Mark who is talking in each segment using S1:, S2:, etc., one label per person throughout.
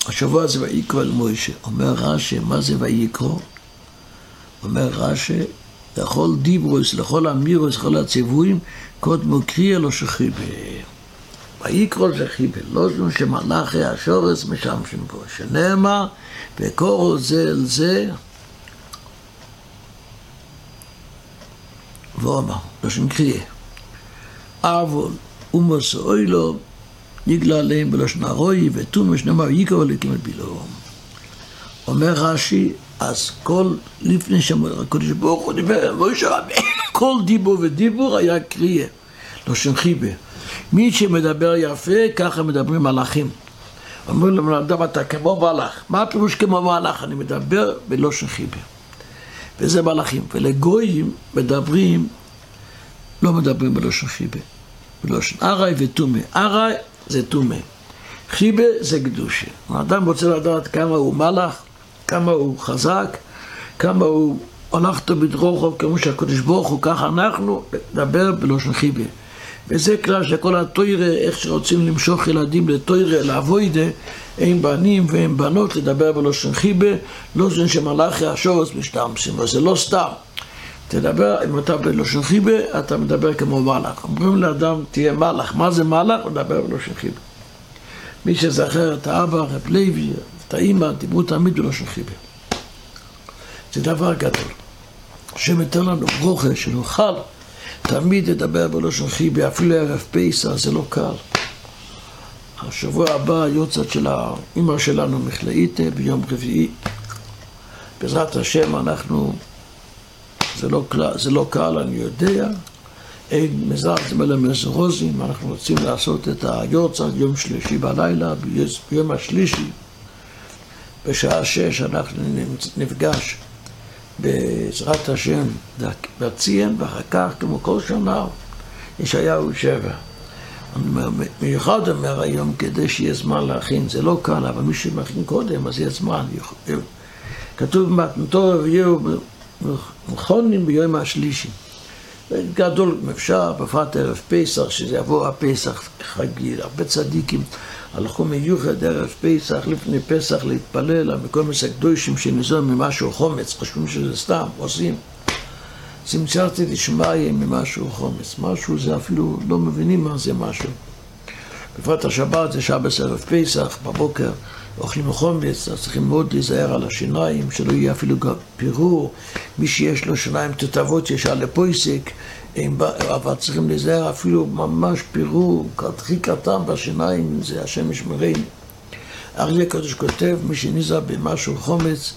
S1: השבוע זה ויקרא אל מוישה. אומר רש"י, מה זה ויקרא? אומר רש"י, לכל דיברוס, לכל אמירוס, לכל הציוויים, קודמו קריאה לא שחיבה. ויקרא זה חיבה, לא זו שמלאכי השורש משמשים בו, שנאמר, וקוראו זה אל זה, ואומר, לא שם קריאה. אבל ומסוי לו, יגלה עליהם בלשון הרוי, ותום ושנאמר, ויקרא אלוקים את בלעום. אומר רש"י, אז כל לפני שהקדוש ברוך הוא דיבר, כל דיבור ודיבור היה קריאה, לא שם חיבה. מי שמדבר יפה, ככה מדברים מלאכים. אומרים לו, אדם, אתה כמו מלאך. מה הפירוש כמו מלאך? אני מדבר בלושן חיבה. וזה מלאכים. ולגויים מדברים, לא מדברים בלושן חיבה. בלושן ארעי ותומה. ארעי זה תומה. חיבה זה קדושה. האדם רוצה לדעת כמה הוא מלאך, כמה הוא חזק, כמה הוא הלכת בדרוכו, כמו שהקדוש ברוך הוא, ככה אנחנו נדבר בלושן חיבה. וזה כלל שכל התוירה, איך שרוצים למשוך ילדים לתוירה, לעבודה, הם בנים והם בנות, לדבר בלושן חיבה, לא זה שמלאכי השורש משתמשים, אבל זה לא סתם. תדבר, אם אתה בלושן חיבה, אתה מדבר כמו מלאך. אומרים לאדם, תהיה מלאך. מה זה מלאך? הוא מדבר בלושן חיבה. מי שזכר את האבא, רב לוי, את האמא, דיברו תמיד בלושן חיבה. זה דבר גדול. השם ייתן לנו ברכה שנוכל תמיד לדבר בלושן חיבה, אפילו ערב פסח, זה לא קל. השבוע הבא יוצאת של האמא שלנו מחלאית ביום רביעי. בעזרת השם אנחנו, זה לא קל, אני יודע. אין מזרזים אלא מזרוזים, אנחנו רוצים לעשות את היוצאת יום שלישי בלילה, ביום השלישי, בשעה 6 אנחנו נפגש בעזרת השם בציין, ואחר כך כמו כל שנה ישעיהו 7. מיוחד אומר היום כדי שיהיה זמן להכין, זה לא קל, אבל מי שמכין קודם אז יהיה זמן. כתוב במתנתו ויהיו מכונים ביום השלישי. גדול אפשר בפרט ערב פסח, שזה יבוא הפסח חגיל. הרבה צדיקים הלכו מיוחד ערב פסח, לפני פסח להתפלל, מכל מיני קדושים שניזון ממשהו חומץ, חושבים שזה סתם, עושים. צמצרתי דשמיא ממשהו חומץ, משהו זה אפילו לא מבינים מה זה משהו. בפרט השבת זה שבת ערב פסח, בבוקר אוכלים חומץ, אז צריכים מאוד להיזהר על השיניים, שלא יהיה אפילו פירור. מי שיש לו שיניים תותבות יש על הפויסק, אבל צריכים להיזהר אפילו ממש פירור, הכי קטן בשיניים, זה השם ישמרנו. אריה הקדוש כותב, מי שניזהר במשהו חומץ,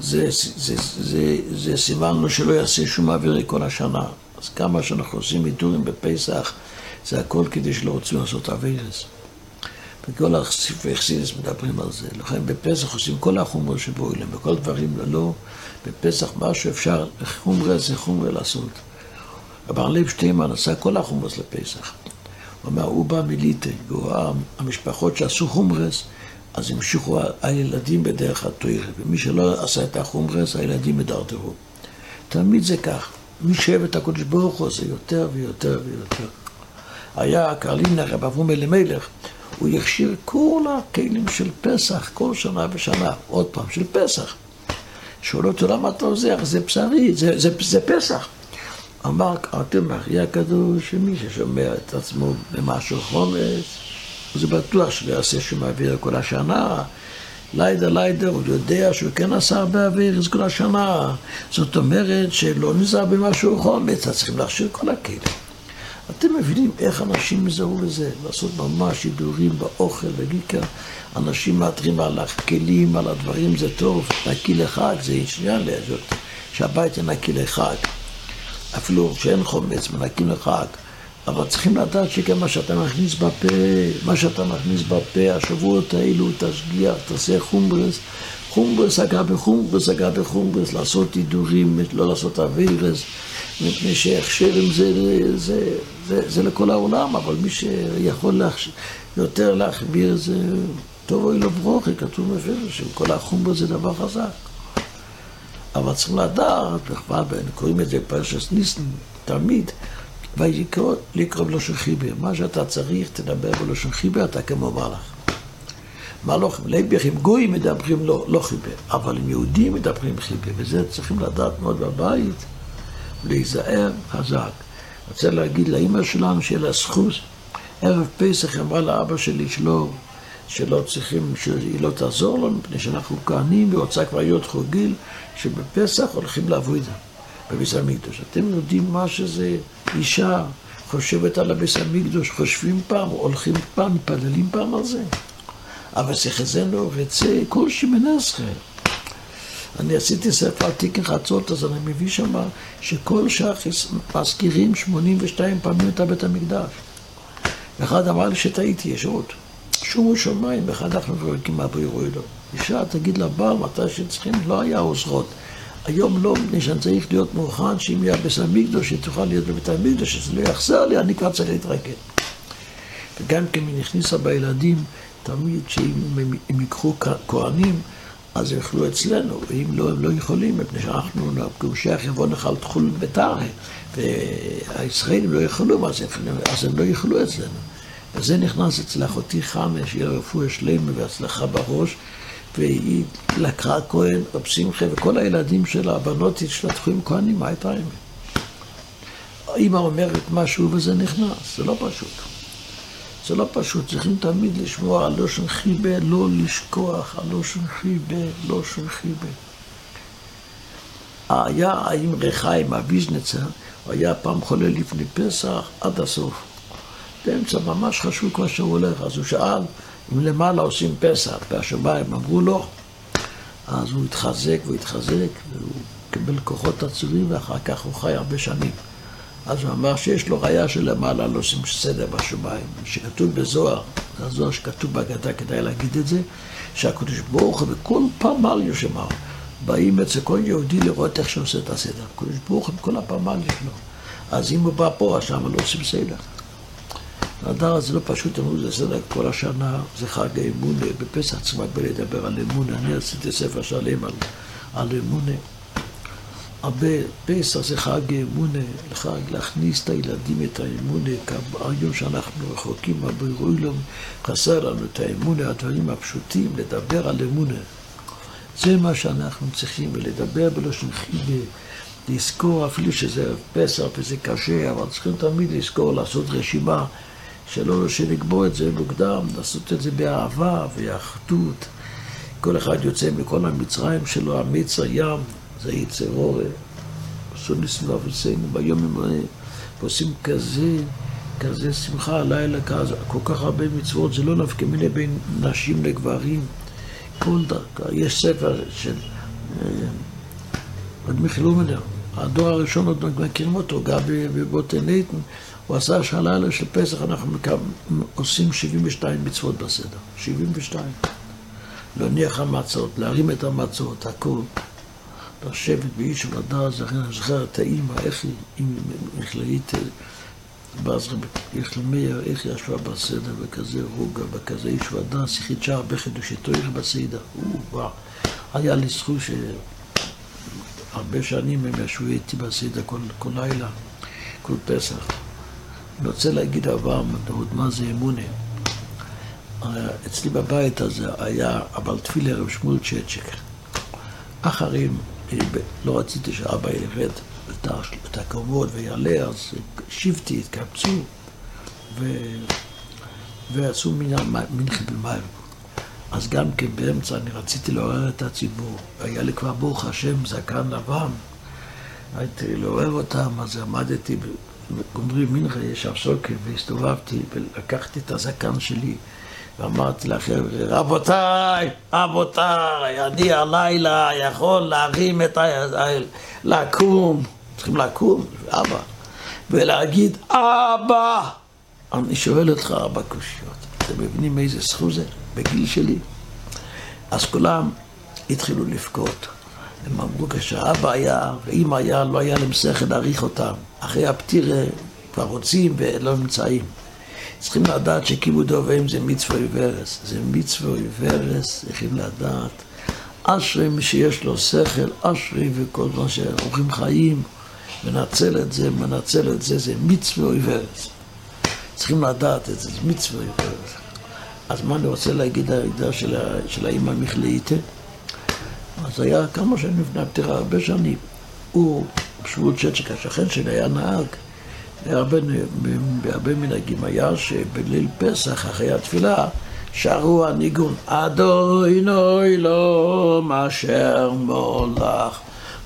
S1: זה סימן לו שלא יעשה שום עבירה כל השנה. אז כמה שאנחנו עושים הידורים בפסח, זה הכל כדי שלא רוצים לעשות עבירס. וכל הספרי חסידות מדברים על זה. לכן בפסח עושים כל החומרה שבו אליהם, וכל דברים ללא. בפסח משהו אפשר, חומרה זה חומרה לעשות. אבל לב שטיימן עשה כל החומרס לפסח. הוא אומר, הוא בא מליטה, המשפחות שעשו חומרס, אז המשיכו הילדים בדרך התוירה, ומי שלא עשה את החומרס, הילדים מדרדרו. תמיד זה כך. מי שאוהב את הקדוש ברוך הוא זה יותר ויותר ויותר. היה קרלין הרב אברום אלימלך, הוא יכשיר כל הכלים של פסח, כל שנה ושנה, עוד פעם, של פסח. שואל אותו, למה אתה עוזר? זה בשרי, זה פסח. אמר, אתם אחרי הקדוש, שמי ששומע את עצמו במשהו חומץ, זה בטוח שלא יעשה שום אוויר כל השנה. לידה, הוא יודע שהוא כן עשה הרבה אוויר כל השנה. זאת אומרת שלא נזהר במשהו חומץ, אז צריכים להכשיר כל הכלים. אתם מבינים איך אנשים מזהו לזה? לעשות ממש שידורים באוכל וגיקה. אנשים מאתרים על הכלים, על הדברים, זה טוב. נקי לחג, זה ישניה לעזות. שהבית נקי לחג. אפילו שאין חומץ, מנקים לחג. אבל צריכים לדעת שגם מה שאתה מכניס בפה, השבועות האלו, תשגיח, תעשה חומברס, אגע בחומברס, לעשות הידורים, לא לעשות אווירס, מפני שהכשר עם זה לכל העולם, אבל מי שיכול יותר להחביר זה טוב אוי לו ברוכי, כתוב מפרש, שכל החומברס זה דבר חזק. אבל צריכים לדעת, קוראים את זה פרשת ניסן, תמיד, לקרוא בלושן חיבה. מה שאתה צריך, תדבר בלושן חיבה, אתה כמו מלאך. מלוכים, להפך, עם גויים מדברים לא חיבה, אבל עם יהודים מדברים חיבה, וזה צריכים לדעת מאוד בבית, להיזהר חזק. אני רוצה להגיד לאמא שלנו שיהיה לה זכות, ערב פסח אמרה לאבא שלי שלא צריכים, שהיא לא תעזור לנו, מפני שאנחנו כהנים ורוצה כבר להיות חוגיל, שבפסח הולכים לעבוד בביס המקדוש. אתם יודעים מה שזה אישה חושבת על הביס המקדוש, חושבים פעם, הולכים פעם, מתפללים פעם על זה. אבל שחזנו רצה כל שמונה עשרה. אני עשיתי ספר על תיקן חצות, אז אני מביא שם שכל שחס מזכירים 82 פעמים את בית המקדש. ואחד אמר לי שטעיתי, יש עוד. שומו שמיים, ואחד אנחנו רואים מה ברירו אלו. אישה, תגיד לבעל, מתי שצריכים, לא היה עוזרות. היום לא, מפני שאני צריך להיות מוכן, שאם יהיה בית המקדוש, שתוכל להיות בבית המקדוש, שזה לא יחזר לי, אני כבר צריך להתרגל. וגם כן היא נכניסה בילדים, תמיד שאם יקחו כהנים, אז הם יאכלו אצלנו, ואם לא, הם לא יכולים, מפני שאנחנו, כמשיח יבוא נחל תחול בתארה, והישראלים לא יכולו, אז הם לא יכולו אצלנו. וזה נכנס אצל אחותי חנה, שהיא רפואה שלמה והצלחה בראש, והיא לקחה כהן, רב שמחה, וכל הילדים שלה, הבנות השתתפו עם כהנים, מה הייתה האמת? אמא אומרת משהו וזה נכנס, זה לא פשוט. זה לא פשוט, צריכים תמיד לשמוע על לושן חיבה, לא לשכוח, על לושן חיבה, לושן חיבה. היה עם רחיים, הוויז'נצר, הוא היה פעם חולה לפני פסח עד הסוף. באמצע ממש חשוב כבר שהוא הולך, אז הוא שאל אם למעלה עושים פסח, והשביים אמרו לו, אז הוא התחזק והוא קיבל כוחות עצורים, ואחר כך הוא חי הרבה שנים. אז הוא אמר שיש לו ראיה שלמעלה לא עושים סדר בשביים, שכתוב בזוהר, זה הזוהר שכתוב בהגדה, כדאי להגיד את זה, שהקדוש ברוך הוא וכל פמל יושמר, באים אצל כל יהודי לראות איך שעושה את הסדר. הקדוש ברוך הוא וכל הפמל ישנו. אז אם הוא בא פה, שם לא עושים סדר. הדבר הזה לא פשוט, אמרו, זה סדר כל השנה, זה חג האמונה, בפסח צריך לדבר על אמונה, אני עשיתי ספר שלם על אמונה. הרבה פסח זה חג אמונה, חג להכניס את הילדים את האמונה, היום שאנחנו רחוקים מהברירו, חסר לנו את האמונה, הדברים הפשוטים, לדבר על אמונה. זה מה שאנחנו צריכים, לדבר בלושן חיבה, לזכור, אפילו שזה פסח וזה קשה, אבל צריכים תמיד לזכור, לעשות רשימה, שלא שנקבוע את זה מוקדם, לעשות את זה באהבה ואחדות. כל אחד יוצא מכל המצרים שלו, המיץ הים, זה יצר אורה, עשו ניסים ואבוסינו ביום ימונה, ועושים כזה שמחה הלילה, כל כך הרבה מצוות, זה לא נפקא מיני בין נשים לגברים, כל דרכה. יש ספר של עוד מיכאל אומנר, הדור הראשון עוד מכירים אותו, גם בבוטנייטן, הוא עשה שהלילה של פסח אנחנו עושים 72 מצוות בסדר, 72. להניח המצות, להרים את המצות, הכל. לשבת באיש ולדעת, אני זוכר את האמא, איך היא מכללית, איך היא ישבה בסדר, וכזה רוגע, וכזה איש ודעת, שיחית שער בחידושתו, איך בסדר. היה לי זכות שהרבה שנים הם ישבו איתי בסדר כל לילה, כל פסח. אני רוצה להגיד דבר מדהוד, מה זה אמונה. אצלי בבית הזה היה אבל תפילה רב שמואל צ'צ'ק. אחרים, לא רציתי שאבא ירד את הקומות ויעלה, אז שבתי, התקבצו ועשו מנחם במים. אז גם כן באמצע אני רציתי לעורר את הציבור. היה לי כבר ברוך השם זקן לבן. הייתי לעורר אותם, אז עמדתי גומרים מנחה, יש הפסוקה, והסתובבתי ולקחתי את הזקן שלי ואמרתי לכם, רבותיי, אני הלילה יכול להרים את לקום, צריכים לקום, אבא, ולהגיד, אבא, אני שואל אותך, אבא קושיות, אתם מבינים איזה זכות זה בגיל שלי? אז כולם התחילו לבכות. הם אמרו כשאבא היה ואמא היה, לא היה להם שכל להעריך אותם. אחרי הפטירה כבר רוצים ולא נמצאים. צריכים לדעת שכיבוד אב ואם זה מצווה עיוורס. זה מצווה עיוורס, צריכים לדעת. אשרי מי שיש לו שכל, אשרי וכל מה שאורחים חיים, מנצל את זה, זה מצווה עיוורס. צריכים לדעת את זה, זה מצווה עיוורס. אז מה אני רוצה להגיד ההגדר של האמא מיכלאיטה? אז היה כמה שנים לפני הפטירה, הרבה שנים. הוא, שבול צ'צ'ק, השכן שלי, היה נהג. בהרבה מנהגים היה שבליל פסח, אחרי התפילה, שרו הניגון, אדוני לא אשר מולך,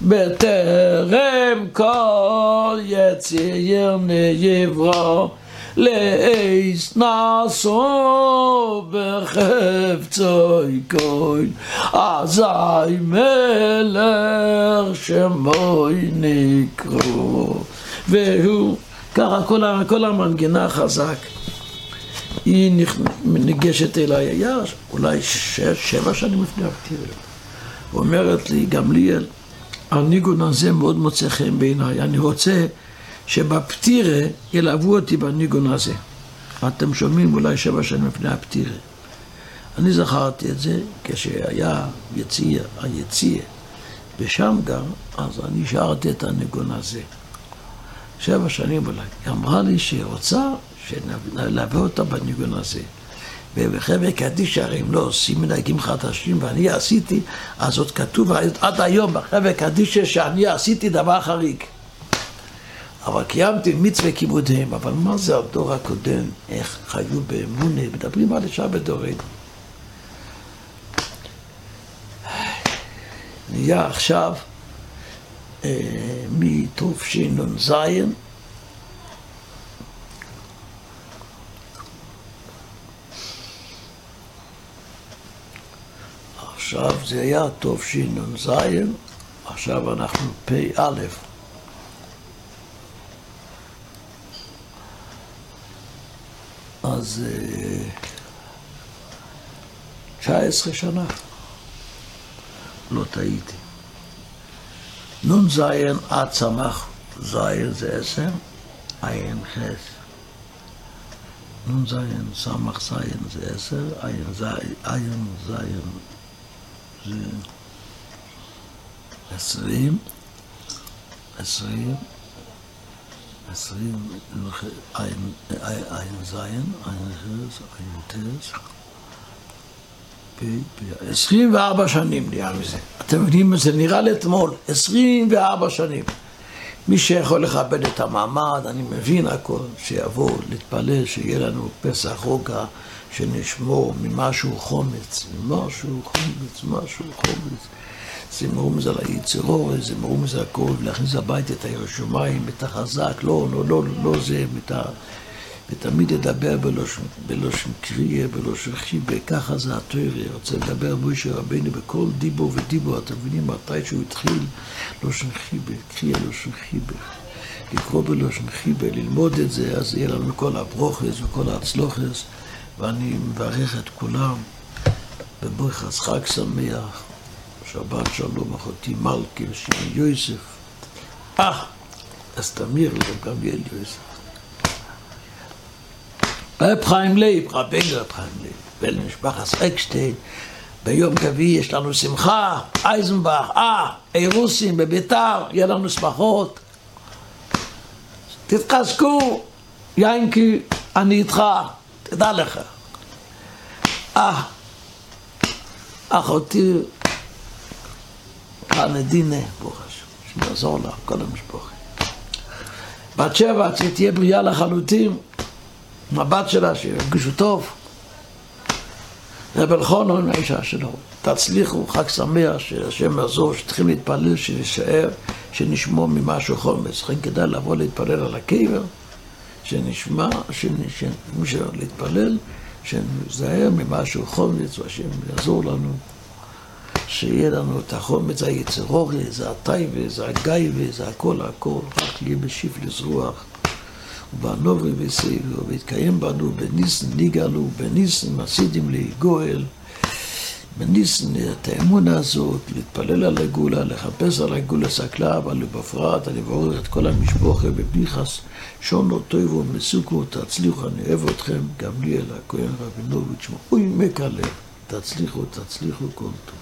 S1: בטרם כל יציר נברא, לאיס נעשו בחפצוי כל, אזי מלך שמוי נקראו. והוא, ככה כל המנגינה חזק, היא ניגשת אליי, היה אולי 7 שנים לפני הפטירה. אומרת לי, גמליאל, הניגון הזה מאוד מוצא חן בעיניי, אני רוצה שבפטירה ילוו אותי בניגון הזה. אתם שומעים אולי 7 שנים לפני הפטירה. אני זכרתי את זה כשהיה היציע, ושם גם, אז אני שרתי את הניגון הזה. 7 שנים אולי. היא אמרה לי שהיא רוצה שנלווה אותה בניגון הזה. ובחברה קדיש הרי אם לא עושים מנהגים חדשים ואני עשיתי, אז עוד כתוב עד היום בחברה קדיש שאני עשיתי דבר חריג. אבל קיימתי מצווה כיבודיהם, אבל מה זה הדור הקודם? איך חיו באמונה? מדברים על אישה בדורנו. נהיה עכשיו מתשנ"ז עכשיו זה היה תשנ"ז, עכשיו אנחנו פ"א. אז 19 שנה, לא טעיתי. נ"ז עד סמך, זין זה 10, עין חס. נ"ז סמך זין זה 10, עין זין זה 20, עין זין, עין חס, עין תס. 24 שנים נהיה מזה. אתם מבינים, זה נראה לי אתמול, 24 שנים. מי שיכול לכבד את המעמד, אני מבין הכל, שיבוא להתפלל, שיהיה לנו פסח רוגע, שנשמור ממשהו חומץ, זמרו מזה על היצירות, זמרו מזה הכל, ולהכניס הביתה את הירושלים, את החזק, לא זה, ותמיד לדבר בלושן קריאה, בלושן חיבה, ככה זה התורה, רוצה לדבר משה רבינו בכל דיבור ודיבור, אתם מבינים מתי שהוא התחיל לושן חיבה, קריאה לושן חיבה, לקרוא בלושן חיבה, ללמוד את זה, אז יהיה לנו כל הברוכס וכל ההצלוחס, ואני מברך את כולם, בברכת חג שמח, שבת שלום, אחותי מלכי ושמעון יוסף, אז תמיר גם גמליאל יוסף. רב חיים לייב, רבנו רב חיים לייב, ולמשפחת אקשטיין, ביום רביעי יש לנו שמחה, אייזנבך, אירוסים בביתר, יהיה לנו שמחות. תתחזקו, יינקי, אני איתך, תדע לך. אחותי, כנדינה, ברוך השם, שנעזור לה, כל המשפחה. בת 7, שתהיה בריאה לחלוטין, הבת שלה שירגישו טוב. רב אלחנן האישה שלו, תצליחו, חג שמח, שהשם יעזור, שתתחיל להתפלל, שנשאר, שנשמור ממשהו חומץ. לכן כדאי לבוא להתפלל על הקבר, שנשמע, להתפלל, שנזהר ממשהו חומץ, והשם יעזור לנו, שיהיה לנו את החומץ, היצרורי, זה הטייבה, זה הגייבה, זה הכל, רק יהיה בשיף לזרוח. ובנורי וסייבו, והתקיים בנו בניסן ניגלו, בניסן מסידים ליגואל, בניסן את האמונה הזאת, להתפלל על הגאולה, לחפש על הגאולה סקלה, אבל בפרט אני מברך את כל המשפחה בביחס, שונו טויבו מסוכו, תצליחו, אני אוהב אתכם, גמליאל הכהן רבינוביץ', אוי מקלב, תצליחו כל טוב.